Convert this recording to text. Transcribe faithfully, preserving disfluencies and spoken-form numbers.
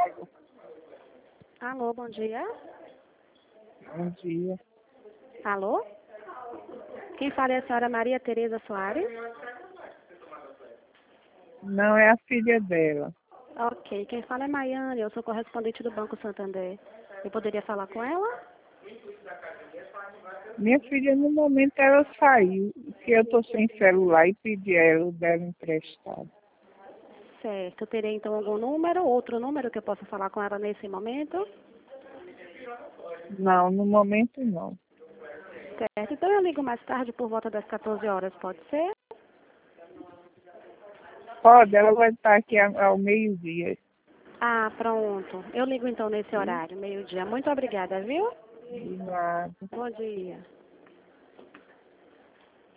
Alô, bom dia. Bom dia. Alô? Quem fala é a senhora Maria Tereza Soares? Não é a filha dela. Ok, quem fala é Maiane, eu sou correspondente do Banco Santander. Eu poderia falar com ela? Minha filha, no momento, ela saiu, que eu estou sem celular e pedi a ela dela emprestado. Certo, teria então algum número, outro número que eu possa falar com ela nesse momento? Não, no momento não. Certo, então eu ligo mais tarde por volta das quatorze horas, pode ser? Pode, ela vai estar aqui ao, ao meio-dia. Ah, pronto. Eu ligo então nesse horário, meio-dia. Muito obrigada, viu? De nada. Bom dia.